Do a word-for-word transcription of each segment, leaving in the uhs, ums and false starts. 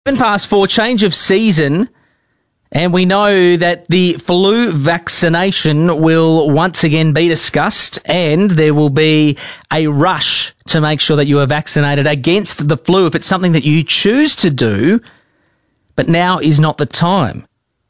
Seven past four, change of season, and we know that the flu vaccination will once again be discussed, and there will be a rush to make sure that you are vaccinated against the flu if it's something that you choose to do, but now is not the time.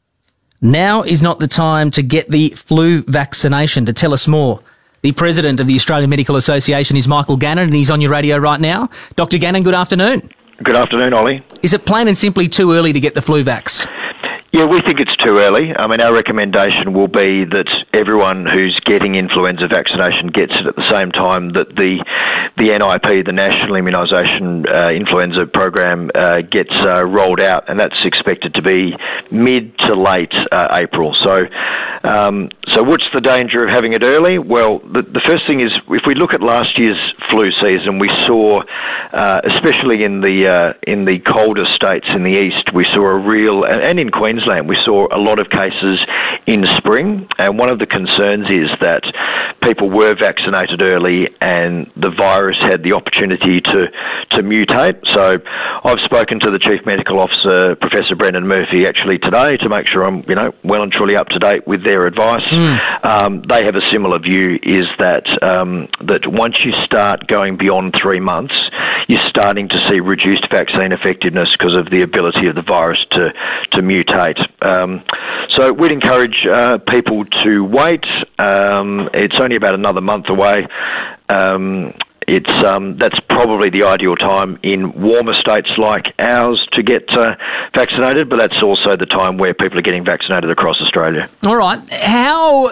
Now is not the time to get the flu vaccination. To tell us more, the President of the Australian Medical Association is Michael Gannon, and he's on your radio right now. Doctor Gannon, good afternoon. Good afternoon, Ollie. Is it plain and simply too early to get the flu vax? Yeah, we think it's too early. I mean, our recommendation will be that everyone who's getting influenza vaccination gets it at the same time that the the N I P, the National Immunisation uh, Influenza Program, uh, gets uh, rolled out, and that's expected to be mid to late uh, April. So, um, so what's the danger of having it early? Well, the, the first thing is, if we look at last year's flu season, we saw, uh, especially in the uh, in the colder states in the east, we saw a real, and in Queensland, we saw a lot of cases in spring, and one of the concerns is that people were vaccinated early and the virus had the opportunity to, to mutate. So I've spoken to the Chief Medical Officer, Professor Brendan Murphy, actually today to make sure I'm, you know, well and truly up to date with their advice. Mm. Um, they have a similar view, is that um, that once you start going beyond three months, you're starting to see reduced vaccine effectiveness because of the ability of the virus to, to mutate. Um, so we'd encourage uh, people to wait. Um, it's only about another month away. Um, it's um, that's probably the ideal time in warmer states like ours to get uh, vaccinated, but that's also the time where people are getting vaccinated across Australia. All right. How,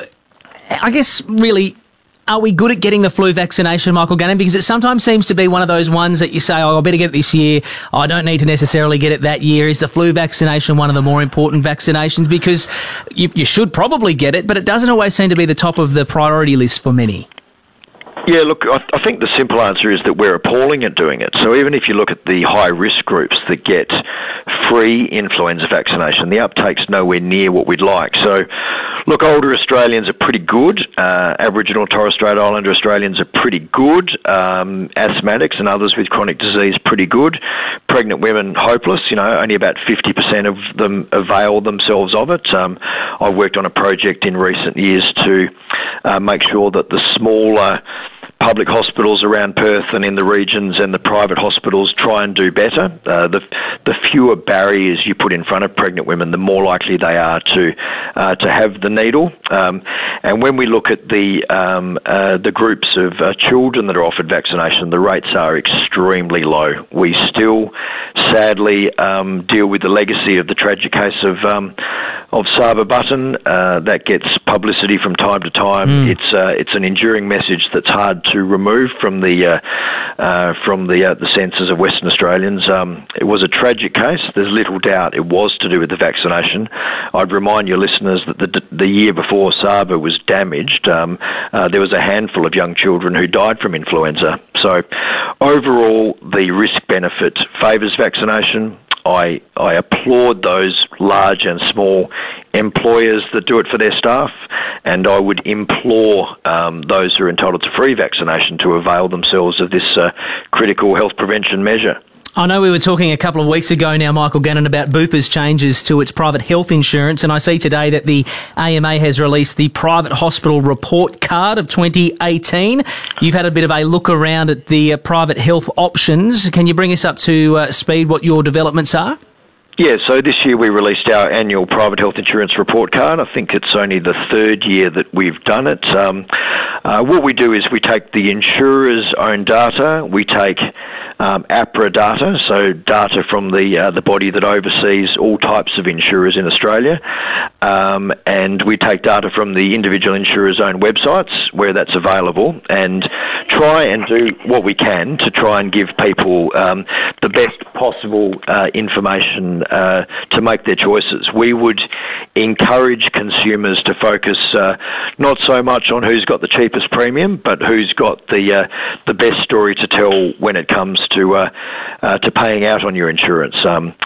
I guess, really, are we good at getting the flu vaccination, Michael Gannon? Because it sometimes seems to be one of those ones that you say, oh, I better get it this year. I don't need to necessarily get it that year. Is the flu vaccination one of the more important vaccinations? Because you, you should probably get it, but it doesn't always seem to be the top of the priority list for many. Yeah, look, I, I think the simple answer is that we're appalling at doing it. So even if you look at the high-risk groups that get free influenza vaccination, the uptake's nowhere near what we'd like. So, look, older Australians are pretty good. Uh, Aboriginal Torres Strait Islander Australians are pretty good. Um, asthmatics and others with chronic disease, pretty good. Pregnant women, hopeless. You know, only about fifty percent of them avail themselves of it. Um, I've worked on a project in recent years to uh, make sure that the smaller public hospitals around Perth and in the regions and the private hospitals try and do better. Uh, the the fewer barriers you put in front of pregnant women, the more likely they are to uh, to have the needle. Um, and when we look at the um, uh, the groups of uh, children that are offered vaccination, the rates are extremely low. We still, sadly, um, deal with the legacy of the tragic case of um, of Saba Button. Uh, that gets publicity from time to time. Mm. It's uh, it's an enduring message that's hard to remove from the uh, uh, from the uh, the senses of Western Australians. Um, it was a tragic case. There's little doubt it was to do with the vaccination. I'd remind your listeners that the the year before Saba was damaged, um, uh, there was a handful of young children who died from influenza. So overall, the risk-benefit favours vaccination. I, I applaud those large and small employers that do it for their staff, and I would implore um, those who are entitled to free vaccination to avail themselves of this uh, critical health prevention measure. I know we were talking a couple of weeks ago now, Michael Gannon, about Bupa's changes to its private health insurance, and I see today that the A M A has released the Private Hospital Report Card of twenty eighteen. You've had a bit of a look around at the uh, private health options. Can you bring us up to uh, speed what your developments are? Yeah, so this year we released our annual private health insurance report card. I think it's only the third year that we've done it. Um, uh, what we do is we take the insurer's own data, we take um, APRA data, so data from the uh, the body that oversees all types of insurers in Australia, um, and we take data from the individual insurer's own websites where that's available, and try and do what we can to try and give people um, the best possible uh, information uh, to make their choices. We would encourage consumers to focus uh, not so much on who's got the cheapest premium, but who's got the uh, the best story to tell when it comes to uh, uh, to paying out on your insurance. Um,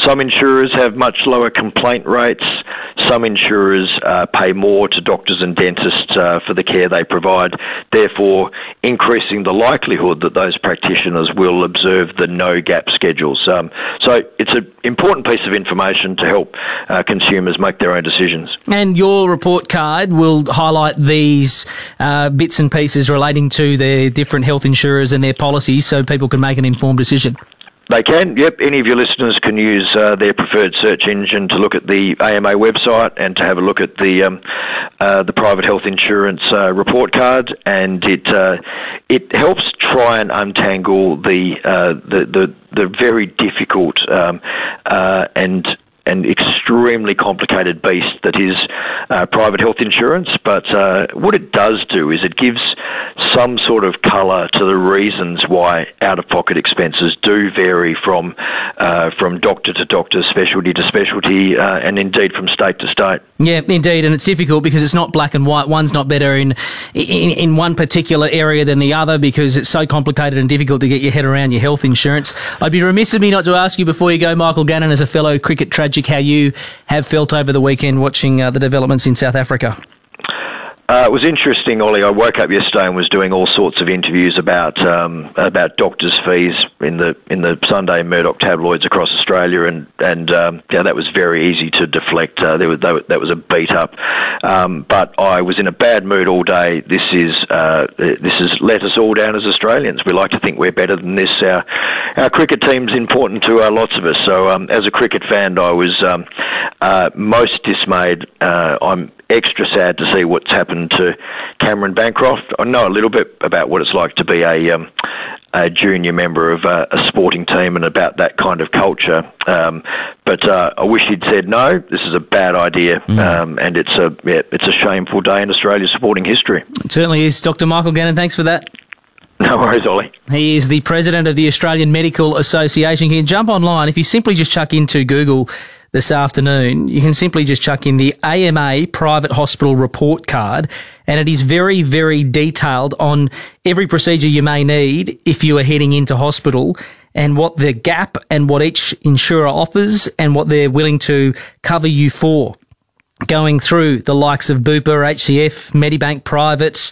some insurers have much lower complaint rates. Some insurers uh, pay more to doctors and dentists uh, for the care they provide, therefore increasing the likelihood that those practitioners will observe the no-gap schedules. Um, so it's an important piece of information to help uh, consumers make their own decisions. And your report card will highlight these uh, bits and pieces relating to the different health insurers and their policies so people can make an informed decision. They can, yep. Any of your listeners can use uh, their preferred search engine to look at the A M A website and to have a look at the um, uh, the private health insurance uh, report card, and it uh, it helps try and untangle the uh, the, the the very difficult um, uh, and and extremely complicated beast that is uh, private health insurance. But uh, what it does do is it gives some sort of colour to the reasons why out-of-pocket expenses do vary from uh, from doctor to doctor, specialty to specialty, uh, and indeed from state to state. Yeah, indeed, and it's difficult because it's not black and white. One's not better in, in in one particular area than the other because it's so complicated and difficult to get your head around your health insurance. I'd be remiss of me not to ask you before you go, Michael Gannon, as a fellow cricket tragic, how you have felt over the weekend watching uh, the developments in South Africa. Uh, it was interesting, Ollie. I woke up yesterday and was doing all sorts of interviews about um, about doctors' fees in the in the Sunday Murdoch tabloids across Australia, and and um, yeah, that was very easy to deflect. Uh, there was that was a beat up, um, but I was in a bad mood all day. This is uh, this has let us all down as Australians. We like to think we're better than this. Our our cricket team's important to uh, lots of us. So um, as a cricket fan, I was um, uh, most dismayed. Uh, I'm extra sad to see what's happened to Cameron Bancroft. I know a little bit about what it's like to be a, um, a junior member of a, a sporting team and about that kind of culture. Um, but uh, I wish he'd said no. This is a bad idea, mm. um, and it's a yeah, it's a shameful day in Australia's sporting history. It certainly is. Doctor Michael Gannon, thanks for that. No worries, Ollie. He is the president of the Australian Medical Association. You can jump online. If you simply just chuck into Google this afternoon, you can simply just chuck in the A M A Private Hospital Report Card, and it is very, very detailed on every procedure you may need if you are heading into hospital and what the gap and what each insurer offers and what they're willing to cover you for. Going through the likes of Bupa, H C F, Medibank Private,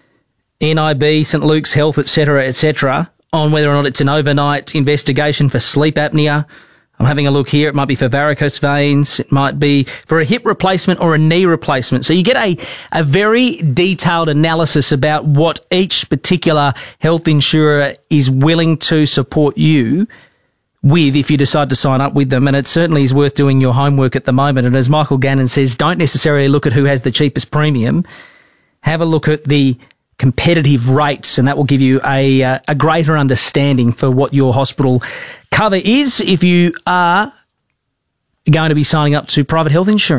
N I B, St Luke's Health, et cetera, et cetera, on whether or not it's an overnight investigation for sleep apnea. I'm having a look here. It might be for varicose veins. It might be for a hip replacement or a knee replacement. So you get a, a very detailed analysis about what each particular health insurer is willing to support you with if you decide to sign up with them. And it certainly is worth doing your homework at the moment. And as Michael Gannon says, don't necessarily look at who has the cheapest premium. Have a look at the competitive rates, and that will give you a uh, a greater understanding for what your hospital cover is if you are going to be signing up to private health insurance.